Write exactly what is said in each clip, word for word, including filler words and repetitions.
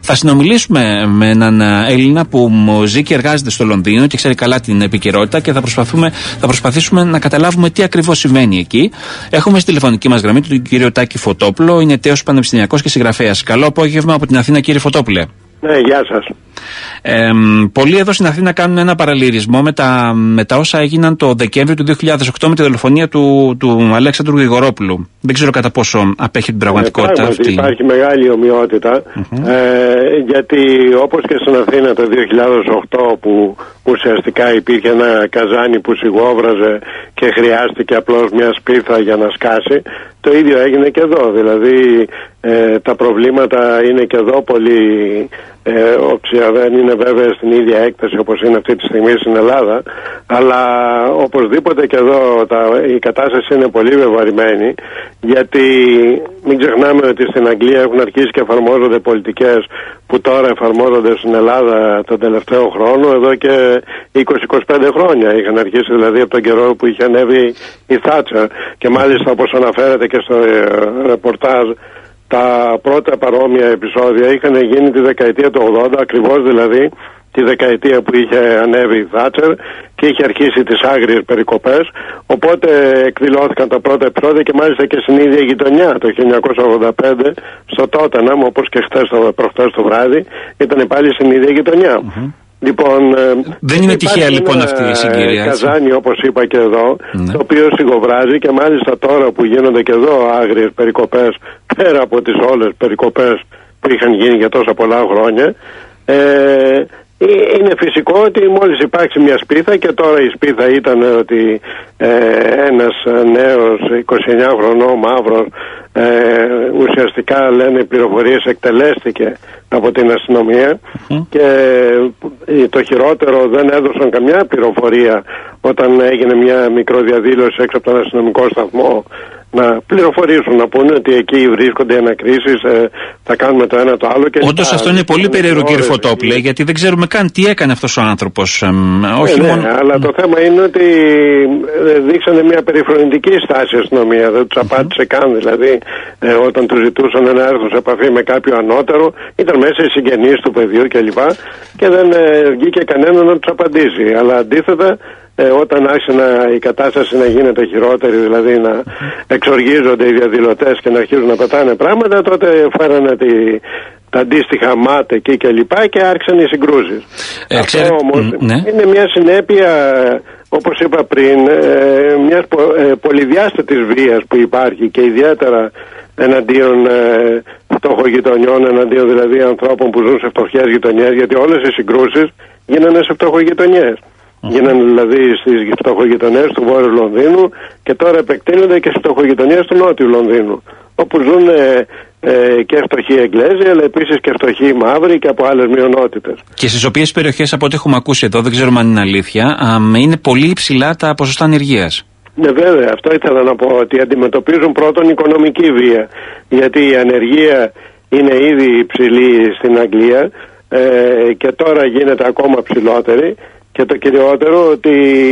Θα συνομιλήσουμε με έναν Έλληνα που ζει και εργάζεται στο Λονδίνο και ξέρει καλά την επικαιρότητα και θα, προσπαθούμε, θα προσπαθήσουμε να καταλάβουμε τι ακριβώς συμβαίνει εκεί. Έχουμε στη τηλεφωνική μας γραμμή τον κύριο Τάκη Φωτόπουλο, είναι τέος πανεπιστημιακός και συγγραφέας. Καλό απόγευμα από την Αθήνα, κύριε Φωτόπουλε. Ναι, γεια σας. Ε, πολλοί εδώ στην Αθήνα κάνουν ένα παραλληλισμό με τα, με τα όσα έγιναν το Δεκέμβριο του δύο χιλιάδες οκτώ με τη δολοφονία του, του Αλέξανδρου Γρηγορόπουλου. Δεν ξέρω κατά πόσο απέχει την πραγματικότητα ε, αυτή. Υπάρχει μεγάλη ομοιότητα, mm-hmm. ε, γιατί όπως και στην Αθήνα το δύο χιλιάδες οκτώ που ουσιαστικά υπήρχε ένα καζάνι που σιγόβραζε και χρειάστηκε απλώς μια σπίθα για να σκάσει, το ίδιο έγινε και εδώ. Δηλαδή ε, τα προβλήματα είναι και εδώ πολύ ε, όψια, δεν είναι βέβαια στην ίδια έκταση όπως είναι αυτή τη στιγμή στην Ελλάδα, αλλά οπωσδήποτε και εδώ τα, η κατάσταση είναι πολύ βεβαρημένη, γιατί μην ξεχνάμε ότι στην Αγγλία έχουν αρχίσει και εφαρμόζονται πολιτικές που τώρα εφαρμόζονται στην Ελλάδα τον τελευταίο χρόνο, εδώ και είκοσι με είκοσι πέντε χρόνια. Είχαν αρχίσει δηλαδή από τον καιρό που είχε ανέβει η Θάτσερ, και μάλιστα όπως αναφέρεται και στο ρεπορτάζ, τα πρώτα παρόμοια επεισόδια είχαν γίνει τη δεκαετία του ογδόντα, ακριβώς δηλαδή τη δεκαετία που είχε ανέβει η Θάτσερ και είχε αρχίσει τις άγριες περικοπές. Οπότε εκδηλώθηκαν τα πρώτα επεισόδια και μάλιστα και στην ίδια γειτονιά το χίλια εννιακόσια ογδόντα πέντε στο Τότεναμ, όπως και χθες το, προχθές το βράδυ, ήταν πάλι στην ίδια γειτονιά. Mm-hmm. Λοιπόν, δεν είναι τυχαία λοιπόν αυτή η συγκυρία. Ένα καζάνι, όπως είπα και εδώ, ναι. το οποίο σιγοβράζει, και μάλιστα τώρα που γίνονται και εδώ άγριες περικοπές, πέρα από τις όλες περικοπές που είχαν γίνει για τόσα πολλά χρόνια, ε, είναι φυσικό ότι μόλις υπάρξει μια σπίθα, και τώρα η σπίθα ήταν ότι ε, ένας νέος είκοσι εννιά χρονών μαύρος ε, ουσιαστικά λένε πληροφορίες εκτελέστηκε από την αστυνομία, mm. και το χειρότερο, δεν έδωσαν καμιά πληροφορία όταν έγινε μια μικροδιαδήλωση έξω από τον αστυνομικό σταθμό να πληροφορήσουν, να πούνε ότι εκεί βρίσκονται οι ανακρίσεις, ε, θα κάνουμε το ένα το άλλο. Όντως αυτό είναι πολύ περίεργο, κύριε Φωτόπουλε, γιατί δεν ξέρουμε καν τι έκανε αυτός ο άνθρωπος. Ε, όχι ναι, μόνο... ναι, αλλά το θέμα είναι ότι δείξανε μια περιφρονητική στάση η αστυνομία, δεν τους απάντησε mm-hmm. καν. Δηλαδή ε, όταν τους ζητούσαν να έρθουν σε επαφή με κάποιο ανώτερο, ήταν μέσα οι συγγενείς του παιδιού κλπ. Και, και δεν ε, βγήκε κανένα να τους απαντήσει. Αλλά αντίθετα, Ε, όταν άρχισε να, η κατάσταση να γίνεται χειρότερη, δηλαδή να εξοργίζονται οι διαδηλωτές και να αρχίζουν να πετάνε πράγματα, τότε φέρανε τη, τα αντίστοιχα ΜΑΤ εκεί και λοιπά και άρχισαν οι συγκρούσεις. Ε, Αυτό ξέρετε, όμως ναι. είναι μια συνέπεια, όπως είπα πριν, ε, μιας πο, ε, πολυδιάστατης βίας που υπάρχει, και ιδιαίτερα εναντίον ε, φτωχογειτονιών, εναντίον δηλαδή ανθρώπων που ζουν σε φτωχές γειτονιές, γιατί όλες οι συγκρούσεις γίνανε σε φτωχογειτονιές. Mm-hmm. Γίνανε δηλαδή στις φτωχογειτονιές του Βόρειου Λονδίνου και τώρα επεκτείνονται και στις φτωχογειτονιές του Νότιου Λονδίνου, όπου ζουν ε, ε, και φτωχοί Εγγλέζοι, αλλά επίσης και φτωχοί Μαύροι και από άλλες μειονότητες. Και στις οποίες περιοχές, από ό,τι έχουμε ακούσει εδώ, δεν ξέρουμε αν είναι αλήθεια, α, είναι πολύ υψηλά τα ποσοστά ανεργίας. Ναι, βέβαια, αυτό ήθελα να πω, ότι αντιμετωπίζουν πρώτον οικονομική βία, γιατί η ανεργία είναι ήδη υψηλή στην Αγγλία ε, και τώρα γίνεται ακόμα ψηλότερη. Και το κυριότερο ότι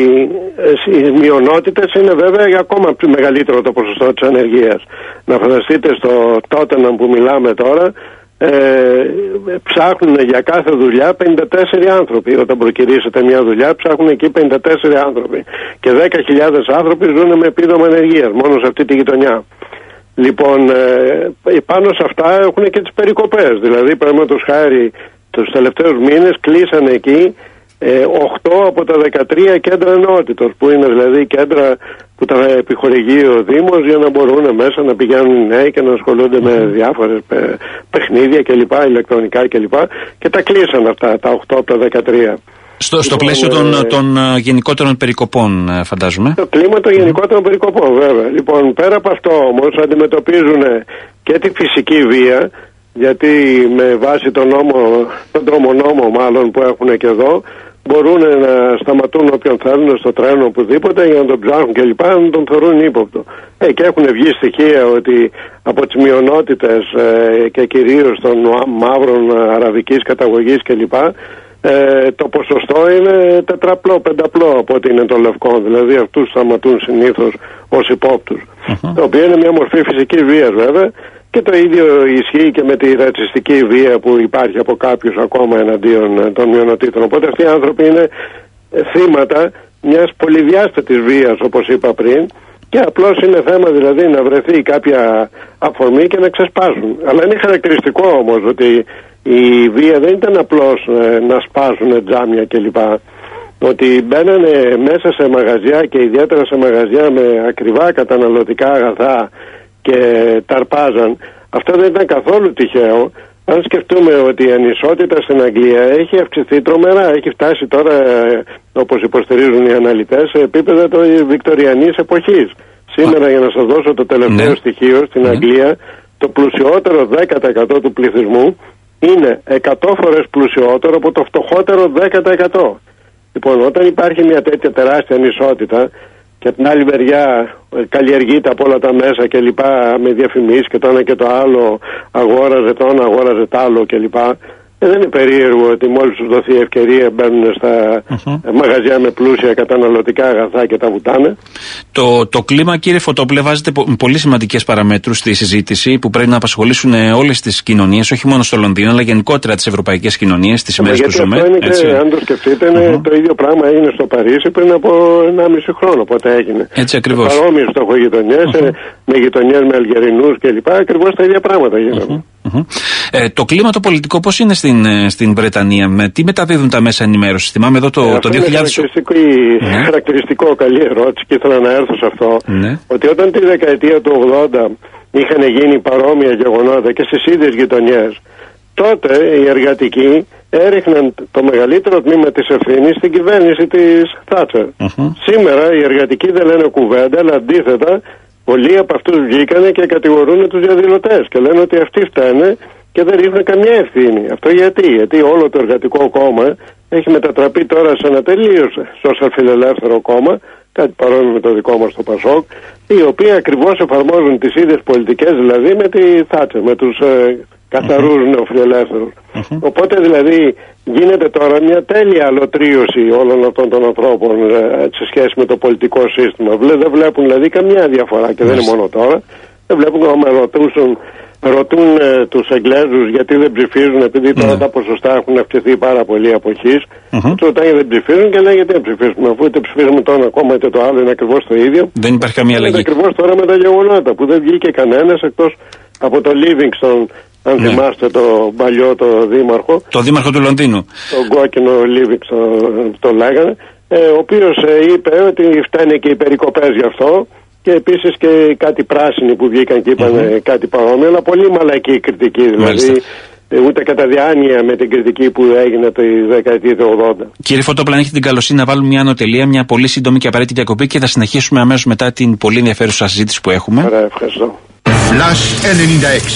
οι μειονότητες είναι βέβαια για ακόμα μεγαλύτερο το ποσοστό της ανεργίας. Να φανταστείτε στο Τότεναμ που μιλάμε τώρα, ε, ψάχνουν για κάθε δουλειά πενήντα τέσσερις άνθρωποι. Όταν προκυρήσετε μια δουλειά ψάχνουν εκεί πενήντα τέσσερις άνθρωποι. Και δέκα χιλιάδες άνθρωποι ζουν με επίδομα ανεργίας μόνο σε αυτή τη γειτονιά. Λοιπόν, ε, πάνω σε αυτά έχουν και τις περικοπές. Δηλαδή, παραδείγματος χάρη, τους τελευταίους μήνες κλείσανε εκεί οκτώ από τα δεκατρία κέντρα ενότητος, που είναι δηλαδή κέντρα που τα επιχορηγεί ο Δήμος για να μπορούν μέσα να πηγαίνουν οι νέοι και να ασχολούνται με διάφορες παιχνίδια κλπ, ηλεκτρονικά κλπ. Και τα κλείσαν αυτά τα οκτώ από τα δεκατρία. Στο, στο λοιπόν, πλαίσιο των, ε, των uh, γενικότερων περικοπών, uh, φαντάζομαι. Το κλίμα των γενικότερων περικοπών, βέβαια. Λοιπόν, πέρα από αυτό όμως αντιμετωπίζουν και τη φυσική βία, γιατί με βάση τον νόμο, τον τρόμο νόμο μάλλον που έχουν και εδώ, μπορούν να σταματούν όποιον θέλουν στο τρένο οπουδήποτε για να τον ψάχνουν κλπ, να τον θεωρούν ύποπτο. Ε, και έχουν βγει στοιχεία ότι από τις μειονότητες ε, και κυρίως των μαύρων αραβικής καταγωγής κλπ, ε, το ποσοστό είναι τετραπλό, πενταπλό από ό,τι είναι των λευκών. Δηλαδή αυτούς σταματούν συνήθως ως υπόπτους. Uh-huh. Το οποίο είναι μια μορφή φυσικής βίας βέβαια. Και το ίδιο ισχύει και με τη ρατσιστική βία που υπάρχει από κάποιους ακόμα εναντίον των μειονοτήτων. Οπότε αυτοί οι άνθρωποι είναι θύματα μιας πολυδιάστατης βίας, όπως είπα πριν, και απλώς είναι θέμα δηλαδή να βρεθεί κάποια αφορμή και να ξεσπάσουν. Αλλά είναι χαρακτηριστικό όμως ότι η βία δεν ήταν απλώς ε, να σπάσουν τζάμια κλπ. Ότι μπαίνανε μέσα σε μαγαζιά και ιδιαίτερα σε μαγαζιά με ακριβά καταναλωτικά αγαθά και ταρπάζαν. Αυτό δεν ήταν καθόλου τυχαίο. Αν σκεφτούμε ότι η ανισότητα στην Αγγλία έχει αυξηθεί τρομερά, έχει φτάσει τώρα, όπως υποστηρίζουν οι αναλυτές, σε επίπεδα της βικτωριανής εποχής. Σήμερα, για να σας δώσω το τελευταίο ναι. στοιχείο, στην ναι. Αγγλία το πλουσιότερο δέκα τοις εκατό του πληθυσμού είναι εκατό φορές πλουσιότερο από το φτωχότερο δέκα τοις εκατό. Λοιπόν, όταν υπάρχει μια τέτοια τεράστια ανισότητα και από την άλλη μεριά καλλιεργείται από όλα τα μέσα και λοιπά με διαφημίσεις και το ένα και το άλλο, αγόραζε το ένα, αγόραζε το άλλο και λοιπά. Ε, δεν είναι περίεργο ότι μόλις τους δοθεί ευκαιρία μπαίνουν στα uh-huh. μαγαζιά με πλούσια καταναλωτικά αγαθά και τα βουτάνε. Το, το κλίμα, κύριε Φωτόπουλε, βάζετε πολύ σημαντικές παραμέτρους στη συζήτηση που πρέπει να απασχολήσουν όλες τις κοινωνίες, όχι μόνο στο Λονδίνο, αλλά γενικότερα τις ευρωπαϊκές κοινωνίες, τις ημέρες που ζούμε. Αυτό είναι και, αν το σκεφτείτε, είναι uh-huh. το ίδιο πράγμα έγινε στο Παρίσι πριν από ενάμιση χρόνο. Πότε έγινε. Έτσι ακριβώς. Παρόμοιες στοχογειτονιές, uh-huh. με γειτονιές με Αλγερινούς κλπ. Ακριβώς τα ίδια πράγματα γίνονται. Uh-huh. Uh-huh. Ε, το κλίμα το πολιτικό πώς είναι στην, ε, στην Βρετανία, με τι μεταδίδουν τα μέσα ενημέρωσης? Θυμάμαι εδώ το, ε, το δύο χιλιάδες. Είναι χαρακτηριστικό, ναι. χαρακτηριστικό, καλή ερώτηση και ήθελα να έρθω σε αυτό. Ναι. Ότι όταν τη δεκαετία του ογδόντα είχαν γίνει παρόμοια γεγονότα και στις ίδιες γειτονιές, τότε οι εργατικοί έριχναν το μεγαλύτερο τμήμα της ευθύνης στην κυβέρνηση της Θάτσερ. Uh-huh. Σήμερα οι εργατικοί δεν λένε κουβέντα, αλλά αντίθετα πολλοί από αυτούς βγήκανε και κατηγορούν τους διαδηλωτές και λένε ότι αυτοί φταίνε και δεν ρίχνουν καμιά ευθύνη. Αυτό γιατί? Γιατί όλο το εργατικό κόμμα έχει μετατραπεί τώρα σε ένα τελείως σοσιαλφιλελεύθερο κόμμα, κάτι παρόμοιο με το δικό μας το Πασόκ, οι οποίοι ακριβώς εφαρμόζουν τις ίδιες πολιτικές, δηλαδή με τη Θάτσερ, με τους ε, καθαρούς uh-huh. νεοφιλελεύθερους. Uh-huh. Οπότε δηλαδή γίνεται τώρα μια τέλεια αλωτρίωση όλων αυτών των ανθρώπων ε, σε σχέση με το πολιτικό σύστημα. Δεν βλέπουν δηλαδή καμιά διαφορά και uh-huh. δεν είναι μόνο τώρα. Δεν βλέπουν να ρωτούσουν, ρωτούν ε, τους Εγγλέζους γιατί δεν ψηφίζουν, επειδή τώρα uh-huh. τα ποσοστά έχουν αυξηθεί πάρα πολύ αποχής. Uh-huh. Τους ρωτάνε δεν ψηφίζουν και λένε γιατί δεν ψηφίζουμε, αφού είτε ψηφίζουμε το ένα κόμμα είτε το άλλο, είναι ακριβώς το ίδιο. Δεν υπάρχει καμία αλλαγή. Είναι ακριβώς τώρα με τα γεγονότα που δεν βγήκε κανένας εκτός από το Livingston. Αν ναι. θυμάστε το παλιό το δήμαρχο. Το δήμαρχο του Λονδίνου. Τον κόκκινο Λίβιξ το, το λέγανε. Ε, ο οποίος ε, είπε ότι φταίνε και οι περικοπές γι' αυτό. Και επίσης και κάτι πράσινοι που βγήκαν και είπαν mm-hmm. κάτι παρόμοιο. Αλλά πολύ μαλακή κριτική. Δηλαδή Μάλιστα. ούτε κατά διάνοια με την κριτική που έγινε τη δεκαετία του ογδόντα. Κύριε Φωτόπουλε, αν έχετε την καλοσύνη να βάλουμε μια ανωτελεία, μια πολύ σύντομη και απαραίτητη διακοπή και θα συνεχίσουμε αμέσως μετά την πολύ ενδιαφέρουσα συζήτηση που έχουμε. Ωραία, ευχαριστώ. Flash ενενήντα έξι.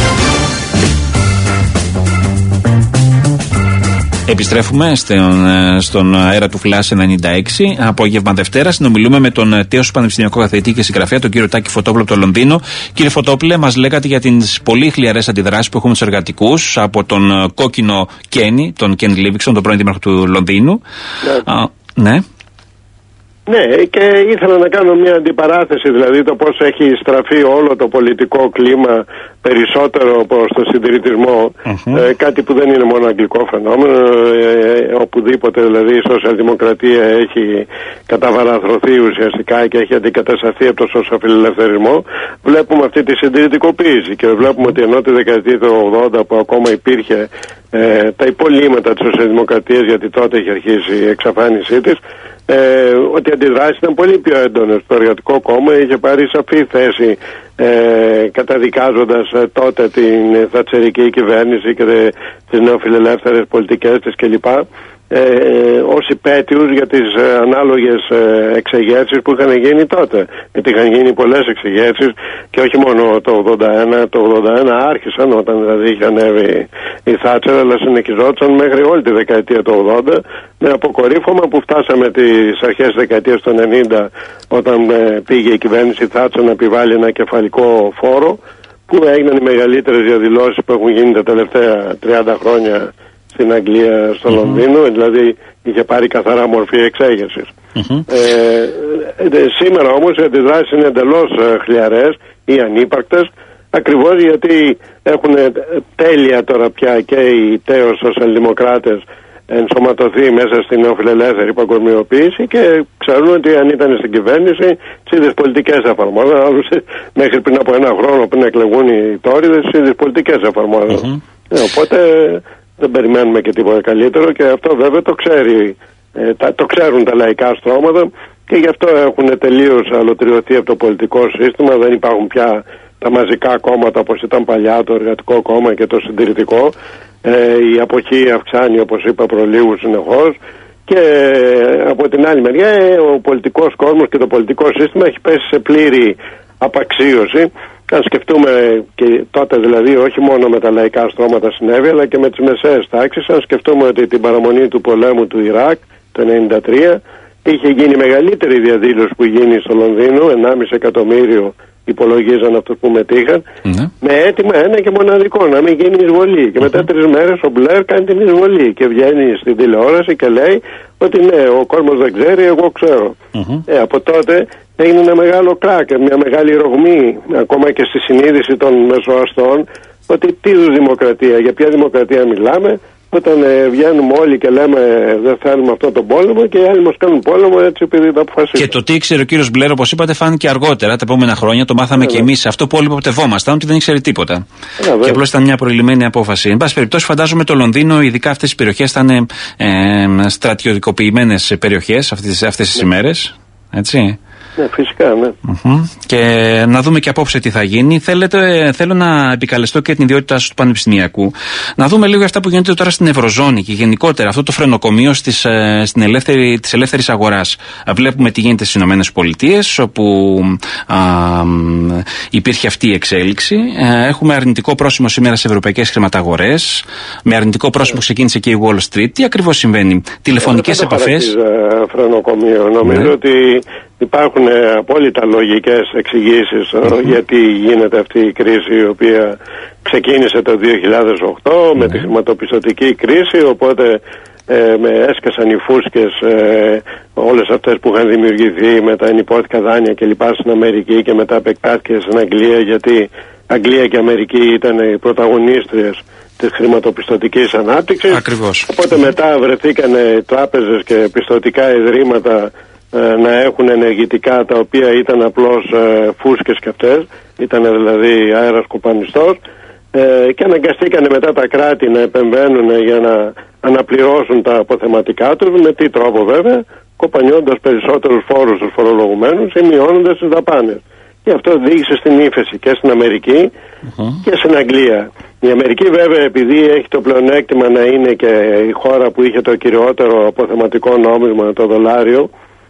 Επιστρέφουμε στον, στον αέρα του Flash ενενήντα έξι. Απόγευμα Δευτέρα. Συνομιλούμε με τον τέος πανεπιστημιακό καθηγητή και συγγραφέα, τον κύριο Τάκη Φωτόπουλο από το Λονδίνο. Κύριε Φωτόπουλε, μας λέγατε για τις πολύ χλιαρές αντιδράσεις που έχουμε τους εργατικούς από τον κόκκινο Κένι, τον Κεν Λίβιξον, τον πρώην δήμαρχο του Λονδίνου. Ναι. Α, ναι. Ναι, και ήθελα να κάνω μια αντιπαράθεση, δηλαδή το πώς έχει στραφεί όλο το πολιτικό κλίμα περισσότερο προς το συντηρητισμό, uh-huh. ε, κάτι που δεν είναι μόνο αγγλικό φαινόμενο, ε, οπουδήποτε δηλαδή η σοσιαλδημοκρατία έχει καταβαραθρωθεί ουσιαστικά και έχει αντικατασταθεί από το σοσιαλφιλελευθερισμό, βλέπουμε αυτή τη συντηρητικοποίηση και βλέπουμε ότι ενώ τη δεκαετία του ογδόντα που ακόμα υπήρχε ε, τα υπολείμματα της σοσιαλδημοκρατίας, γιατί τότε είχε αρχίσει η εξαφάνισή της, Ε, ότι οι αντιδράσεις ήταν πολύ πιο έντονες. Το Εργατικό Κόμμα είχε πάρει σαφή θέση ε, καταδικάζοντας ε, τότε την θατσερική κυβέρνηση και δε, τις νεοφιλελεύθερες πολιτικές της κλπ. Ε, ως υπέτειους για τις ε, ανάλογες ε, εξεγέρσεις που είχαν γίνει τότε. Γιατί είχαν γίνει πολλές εξεγέρσεις και όχι μόνο το ογδόντα ένα, το ογδόντα ένα άρχισαν όταν δηλαδή είχε ανέβει η Θάτσερ, αλλά συνεχιζόντουσαν μέχρι όλη τη δεκαετία του ογδόντα με αποκορύφωμα που φτάσαμε τις αρχές της δεκαετίας του ενενήντα όταν ε, πήγε η κυβέρνηση Θάτσερ να επιβάλλει ένα κεφαλικό φόρο που έγιναν οι μεγαλύτερες διαδηλώσεις που έχουν γίνει τα τελευταία τριάντα χρόνια στην Αγγλία, στο mm-hmm. Λονδίνο, δηλαδή είχε πάρει καθαρά μορφή εξέγερσης. Mm-hmm. Ε, ε, σήμερα όμως οι αντιδράσεις είναι εντελώς ε, χλιαρές ή ανύπαρκτες, Ακριβώς γιατί έχουν τέλεια τώρα πια και οι τέος σοσιαλδημοκράτες ενσωματωθεί μέσα στην νεοφιλελεύθερη παγκοσμιοποίηση και ξέρουν ότι αν ήταν στην κυβέρνηση τις ίδιες πολιτικές εφαρμόζαν. Άλλωστε μέχρι πριν από ένα χρόνο πριν εκλεγούν οι τόριδες τις ίδιες πολιτικές εφαρμόζαν. Mm-hmm. Ε, οπότε δεν περιμένουμε και τίποτα καλύτερο και αυτό βέβαια το ξέρει, ε, τα, το ξέρουν τα λαϊκά στρώματα και γι' αυτό έχουν τελείως αλωτριωθεί από το πολιτικό σύστημα. Δεν υπάρχουν πια τα μαζικά κόμματα όπως ήταν παλιά, το Εργατικό Κόμμα και το Συντηρητικό. Ε, η αποχή αυξάνει, όπως είπα προλίγου, συνεχώς και ε, από την άλλη μεριά ε, ο πολιτικός κόσμος και το πολιτικό σύστημα έχει πέσει σε πλήρη απαξίωση. Αν σκεφτούμε και τότε δηλαδή όχι μόνο με τα λαϊκά στρώματα συνέβη αλλά και με τις μεσαίες τάξεις, αν σκεφτούμε ότι την παραμονή του πολέμου του Ιράκ το ενενήντα τρία είχε γίνει μεγαλύτερη διαδήλωση που γίνει στο Λονδίνο, ενάμιση εκατομμύριο υπολογίζαν αυτούς που μετήχαν, mm-hmm. με αίτημα ένα και μοναδικό, να μην γίνει εισβολή. Και μετά mm-hmm. τρεις μέρες ο Μπλερ κάνει την εισβολή και βγαίνει στην τηλεόραση και λέει ότι ναι, ο κόσμος δεν ξέρει, εγώ ξέρω. Mm-hmm. Ε, από τότε έγινε ένα μεγάλο κράκ, μια μεγάλη ρογμή, ακόμα και στη συνείδηση των μεσοαστών, ότι τι είδους δημοκρατία, για ποια δημοκρατία μιλάμε, όταν ε, βγαίνουμε όλοι και λέμε δεν θέλουμε αυτόν τον πόλεμο και οι άλλοι μας κάνουν πόλεμο έτσι επειδή το αποφασίσαμε. Και το τι ήξερε ο κύριος Μπλερ, όπως είπατε, φάνηκε αργότερα, τα επόμενα χρόνια. Το μάθαμε yeah, και εμείς. Αυτό που όλοι υποπτευόμασταν, ότι δεν ήξερε τίποτα. Yeah, και απλώς ήταν μια προηλημένη απόφαση. Εν πάση περιπτώσει, φαντάζομαι το Λονδίνο, ειδικά αυτές τις περιοχές, ήταν ε, ε, στρατιωτικοποιημένες περιοχές αυτές τις yeah. ημέρες. Έτσι. Ναι, φυσικά, ναι. Mm-hmm. Και να δούμε και απόψε τι θα γίνει. Θέλετε, θέλω να επικαλεστώ και την ιδιότητά σας του πανεπιστημιακού. Να δούμε λίγο αυτά που γίνεται τώρα στην Ευρωζώνη και γενικότερα αυτό το φρενοκομείο στις, ε, στην ελεύθερη, της ελεύθερης αγοράς. Βλέπουμε τι γίνεται στις Ηνωμένες Πολιτείες, όπου α, υπήρχε αυτή η εξέλιξη. Ε, έχουμε αρνητικό πρόσημο σήμερα στις ευρωπαϊκές χρηματαγορές. Με αρνητικό πρόσημο ξεκίνησε και η Wall Street. Τι ακριβώς συμβαίνει? Τηλεφωνικές επαφές. Φρενοκομείο. Νομίζω ναι. ότι υπάρχουν απόλυτα λογικές εξηγήσεις mm-hmm. γιατί γίνεται αυτή η κρίση η οποία ξεκίνησε το δύο χιλιάδες οκτώ mm-hmm. με τη χρηματοπιστωτική κρίση, οπότε ε, με έσκασαν οι φούσκες ε, όλες αυτές που είχαν δημιουργηθεί με τα ενυπόθηκα δάνεια κλπ. Στην Αμερική και μετά επεκτάθηκε στην Αγγλία, γιατί Αγγλία και Αμερική ήταν οι πρωταγωνίστριες της χρηματοπιστωτικής ανάπτυξης. Ακριβώς. Οπότε μετά βρεθήκαν τράπεζες και πιστωτικά ιδρύματα να έχουν ενεργητικά τα οποία ήταν απλώς ε, φούσκες και αυτές, ήταν δηλαδή αέρας κοπανιστός ε, και αναγκαστήκανε μετά τα κράτη να επεμβαίνουν για να αναπληρώσουν τα αποθεματικά τους. Με τι τρόπο βέβαια? Κοπανιώντας περισσότερους φόρους στους φορολογουμένους ή μειώνοντας τις δαπάνες. Και αυτό οδήγησε στην ύφεση και στην Αμερική uh-huh. και στην Αγγλία. Η Αμερική βέβαια, επειδή έχει το πλεονέκτημα να είναι και η χώρα που είχε το κυριότερο αποθεματικό νόμισμα, το δολάριο,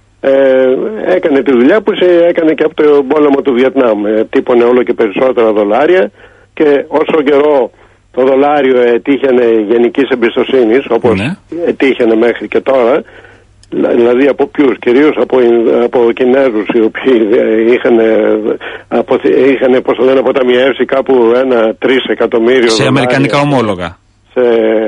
Ε, έκανε τη δουλειά που έκανε και από τον πόλεμο του Βιετνάμ. Ε, τύπωνε όλο και περισσότερα δολάρια και όσο καιρό το δολάριο ετύχαινε γενικής εμπιστοσύνης, όπως ναι. ετύχαινε μέχρι και τώρα, δηλαδή από ποιους? Κυρίως από, από Κινέζους, οι οποίοι είχαν, από, είχαν πώς το λένε, αποταμιεύσει κάπου ένα τρεις εκατομμύριο σε αμερικανικά ομόλογα. Σε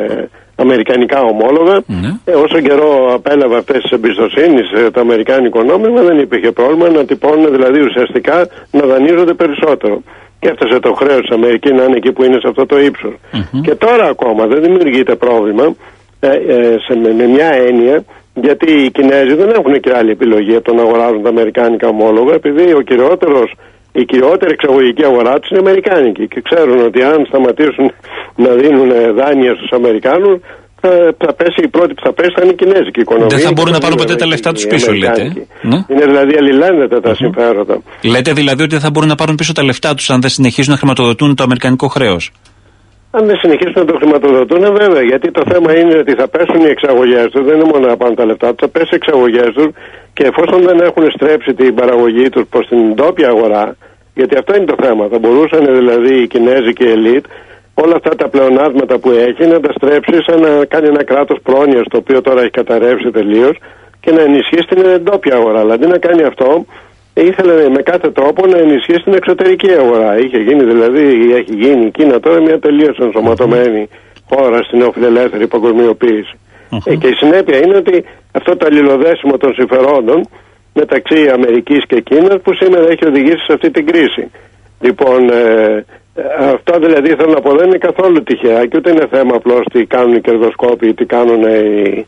αμερικανικά ομόλογα. Mm-hmm. Ε, όσο καιρό απέλαβε αυτές τις εμπιστοσύνης ε, το αμερικάνικο νόμισμα, δεν υπήρχε πρόβλημα να τυπώνουν, δηλαδή ουσιαστικά να δανείζονται περισσότερο. Και έφτασε το χρέος της Αμερικής να είναι εκεί που είναι σε αυτό το ύψος. Mm-hmm. Και τώρα ακόμα δεν δημιουργείται πρόβλημα ε, ε, σε, με, με μια έννοια, γιατί οι Κινέζοι δεν έχουν και άλλη επιλογή από το να αγοράζουν τα αμερικάνικα ομόλογα, επειδή ο κυριότερος η κυριότερη εξαγωγική αγορά τους είναι αμερικάνικη και ξέρουν ότι αν σταματήσουν να δίνουν δάνεια στους Αμερικάνους, θα, θα πέσει, η πρώτη που θα πέσει θα είναι η κινέζικη οικονομία. Δεν θα μπορούν να πάρουν ποτέ τα λεφτά τους πίσω, λέτε. Ναι. Είναι δηλαδή αλληλένδετα τα mm-hmm. συμφέροντα. Λέτε δηλαδή ότι δεν θα μπορούν να πάρουν πίσω τα λεφτά τους αν δεν συνεχίσουν να χρηματοδοτούν το αμερικανικό χρέος? Αν δεν συνεχίσουν να το χρηματοδοτούν, βέβαια, γιατί το θέμα είναι ότι θα πέσουν οι εξαγωγές τους, δεν είναι μόνο να πάρουν τα λεφτά τους, θα πέσει οι εξαγωγές τους και εφόσον δεν έχουν στρέψει την παραγωγή τους προς την ντόπια αγορά, γιατί αυτό είναι το θέμα, θα μπορούσαν δηλαδή οι κινέζικοι ελίτ όλα αυτά τα πλεονάσματα που έχει να τα στρέψει σαν να κάνει ένα κράτος πρόνοιας, το οποίο τώρα έχει καταρρεύσει τελείως, και να ενισχύσει την ντόπια αγορά. Αλλά αντί να κάνει αυτό, ήθελε με κάθε τρόπο να ενισχύσει την εξωτερική αγορά. Είχε γίνει δηλαδή, έχει γίνει η Κίνα τώρα μια τελείως ενσωματωμένη χώρα στην νεοφιλελεύθερη παγκοσμιοποίηση. Uh-huh. Ε, και η συνέπεια είναι ότι αυτό το αλληλοδέσιμο των συμφερόντων μεταξύ Αμερικής και Κίνας που σήμερα έχει οδηγήσει σε αυτή την κρίση. Λοιπόν, ε, Αυτό δηλαδή θέλω να πω δεν είναι καθόλου τυχαία και ούτε είναι θέμα απλώς τι κάνουν οι κερδοσκόποι, τι κάνουν οι,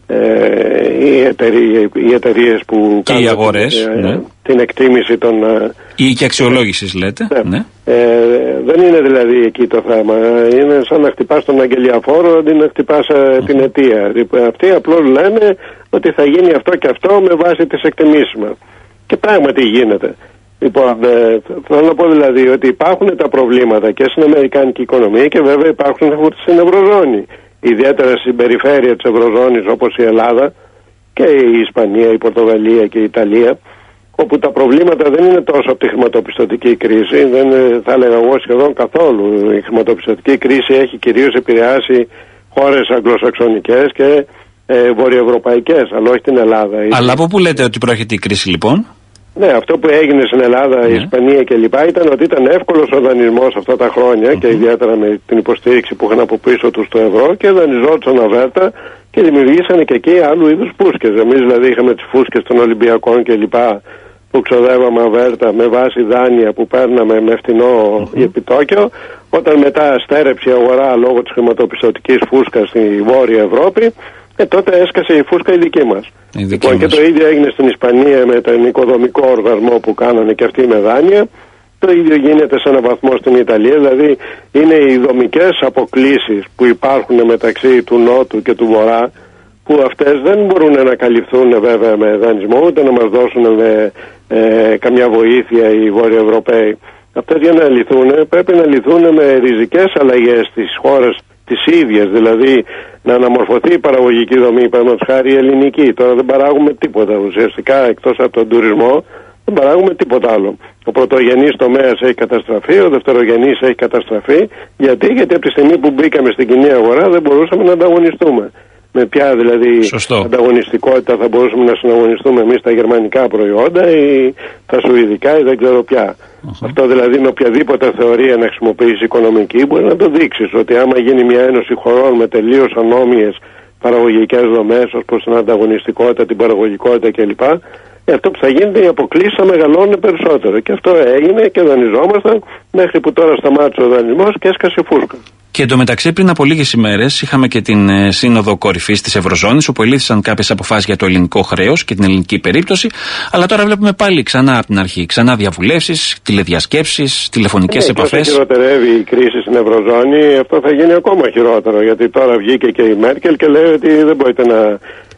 ε, οι, εταιρείε, οι εταιρείες που και κάνουν οι αγορές, την, ναι. την εκτίμηση των... Ή και αξιολόγησης λέτε. Ναι. Ναι. Ε, δεν είναι δηλαδή εκεί το θέμα. Είναι σαν να χτυπάς τον αγγελιαφόρο αντί να χτυπάς mm. την αιτία. Αυτοί απλώς λένε ότι θα γίνει αυτό και αυτό με βάση τις εκτιμήσεις μας. Και πράγματι γίνεται. Λοιπόν, ε, θέλω να πω δηλαδή ότι υπάρχουν τα προβλήματα και στην αμερικάνικη οικονομία και βέβαια υπάρχουν στην Ευρωζώνη. Ιδιαίτερα στην περιφέρεια της Ευρωζώνης όπως η Ελλάδα και η Ισπανία, η Πορτογαλία και η Ιταλία, όπου τα προβλήματα δεν είναι τόσο από τη χρηματοπιστωτική κρίση, δεν θα έλεγα εγώ σχεδόν καθόλου. Η χρηματοπιστωτική κρίση έχει κυρίως επηρεάσει χώρες αγγλοσαξονικές και ε, βορειοευρωπαϊκές, αλλά όχι την Ελλάδα. Αλλά από πού λέτε ότι προέρχεται η κρίση λοιπόν? Ναι, αυτό που έγινε στην Ελλάδα, η ναι. Ισπανία κλπ. Ήταν ότι ήταν εύκολος ο δανεισμός αυτά τα χρόνια mm-hmm. και ιδιαίτερα με την υποστήριξη που είχαν από πίσω τους στο ευρώ και δανειζόντουσαν αβέρτα και δημιουργήσαν και εκεί άλλου είδους φούσκες. Εμείς δηλαδή είχαμε τις φούσκες των Ολυμπιακών κλπ. Που ξοδεύαμε αβέρτα με βάση δάνεια που παίρναμε με φτηνό mm-hmm. επιτόκιο. Όταν μετά στέρεψε η αγορά λόγω της χρηματοπιστωτικής φούσκας στη Βόρεια Ευρώπη, και τότε έσκασε η φούσκα η δική μας. Η δική λοιπόν, μας. Και το ίδιο έγινε στην Ισπανία με τον οικοδομικό οργασμό που κάνανε και αυτοί με δάνεια. Το ίδιο γίνεται σε έναν βαθμό στην Ιταλία. Δηλαδή είναι οι δομικές αποκλίσεις που υπάρχουν μεταξύ του Νότου και του Βορρά, που αυτές δεν μπορούν να καλυφθούν βέβαια με δανεισμό, ούτε να μας δώσουν με ε, καμιά βοήθεια οι Βόρειοι Ευρωπαίοι. Αυτές για να λυθούν πρέπει να λυθούν με ριζικές αλλαγές στις χώρες τις ίδιες, δηλαδή να αναμορφωθεί η παραγωγική δομή, παραδείγματος χάρη η ελληνική. Τώρα δεν παράγουμε τίποτα ουσιαστικά εκτός από τον τουρισμό, δεν παράγουμε τίποτα άλλο. Ο πρωτογενής τομέας έχει καταστραφεί, ο δευτερογενής έχει καταστραφεί. Γιατί, γιατί από τη στιγμή που μπήκαμε στην κοινή αγορά δεν μπορούσαμε να ανταγωνιστούμε. Με ποια δηλαδή Σωστό. ανταγωνιστικότητα θα μπορούσαμε να συναγωνιστούμε εμείς τα γερμανικά προϊόντα ή τα σουηδικά ή δεν ξέρω ποια. Uh-huh. Αυτό δηλαδή με οποιαδήποτε θεωρία να χρησιμοποιήσει οικονομική μπορεί να το δείξεις ότι άμα γίνει μια ένωση χωρών με τελείως ανώμοιες παραγωγικές δομές ως προς την ανταγωνιστικότητα, την παραγωγικότητα κλπ. Αυτό που θα γίνεται οι αποκλίσεις θα μεγαλώνουν περισσότερο. Και αυτό έγινε και δανειζόμασταν μέχρι που τώρα σταμάτησε ο δανεισμός και έσκασε φούσκα. Και εντωμεταξύ, πριν από λίγες ημέρες, είχαμε και την ε, Σύνοδο Κορυφής της Ευρωζώνης, όπου ελήφθησαν κάποιες αποφάσεις για το ελληνικό χρέος και την ελληνική περίπτωση. Αλλά τώρα βλέπουμε πάλι ξανά από την αρχή. Ξανά διαβουλεύσεις, τηλεδιασκέψεις, τηλεφωνικές ναι, επαφές. Και όσο χειροτερεύει η κρίση στην Ευρωζώνη, αυτό θα γίνει ακόμα χειρότερο. Γιατί τώρα βγήκε και η Μέρκελ και λέει ότι δεν μπορείτε να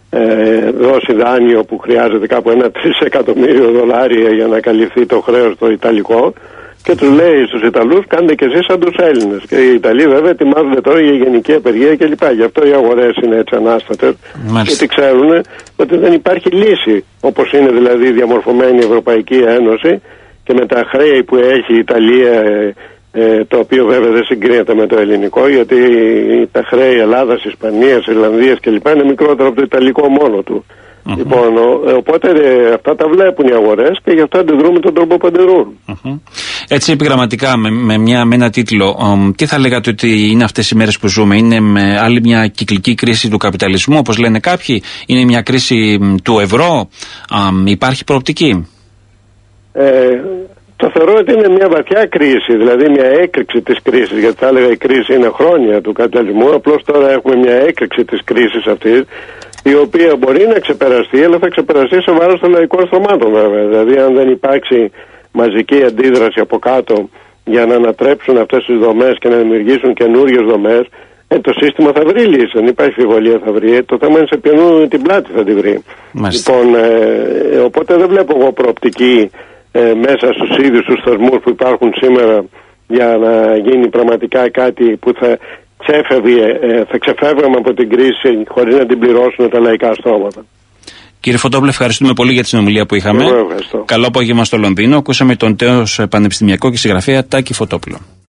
ε, δώσει δάνειο που χρειάζεται κάπου ένα τρισεκατομμύριο δολάρια για να καλυφθεί το χρέος το ιταλικό. Και τους λέει στους Ιταλούς, κάντε και εσείς σαν τους Έλληνες. Και οι Ιταλοί βέβαια ετοιμάζονται τώρα για γενική απεργία κλπ. Γι' αυτό οι αγορές είναι έτσι ανάστατες. Γιατί ξέρουν ότι δεν υπάρχει λύση. Όπως είναι δηλαδή η διαμορφωμένη Ευρωπαϊκή Ένωση και με τα χρέη που έχει η Ιταλία, ε, ε, το οποίο βέβαια δεν συγκρίνεται με το ελληνικό, γιατί τα χρέη Ελλάδας, Ισπανίας, Ιρλανδίας κλπ. Είναι μικρότερο από το Ιταλικό μόνο του. Uh-huh. Λοιπόν, ο, οπότε ε, αυτά τα βλέπουν οι αγορές και γι' αυτό αντιδρούν με τον τρόπο που αντιδρούν. Uh-huh. Έτσι επιγραμματικά με, με, μια, με ένα τίτλο, um, τι θα λέγατε ότι είναι αυτές οι μέρες που ζούμε? Είναι με άλλη μια κυκλική κρίση του καπιταλισμού όπως λένε κάποιοι? Είναι μια κρίση μ, του ευρώ? Um, υπάρχει προοπτική? Ε, το θεωρώ ότι είναι μια βαθιά κρίση, δηλαδή μια έκρηξη της κρίσης, γιατί θα έλεγα η κρίση είναι χρόνια του καπιταλισμού, απλώς τώρα έχουμε μια έκρηξη της κρίσης αυτής, η οποία μπορεί να ξεπεραστεί, αλλά θα ξεπεραστεί σε βάρος των λαϊκών στρωμάτων βέβαια. Δηλαδή αν δεν υπάρξει μαζική αντίδραση από κάτω για να ανατρέψουν αυτές τις δομές και να δημιουργήσουν καινούριες δομές, ε, το σύστημα θα βρει λύση, δεν υπάρχει φιβολία θα βρει. Ε, το θέμα είναι σε ποιον την πλάτη θα τη βρει. Μάλιστα. Λοιπόν, ε, οπότε δεν βλέπω εγώ προοπτική ε, μέσα στους ίδιους τους θεσμούς που υπάρχουν σήμερα για να γίνει πραγματικά κάτι που θα ξέφευγε, ε, θα ξεφεύγαμε από την κρίση χωρίς να την πληρώσουν τα λαϊκά στρώματα. Κύριε Φωτόπουλε, ευχαριστούμε πολύ για τη συνομιλία που είχαμε. Εγώ ευχαριστώ. Καλό απόγευμα στο Λονδίνο. Ακούσαμε τον τέος πανεπιστημιακό και συγγραφέα Τάκη Φωτόπουλο.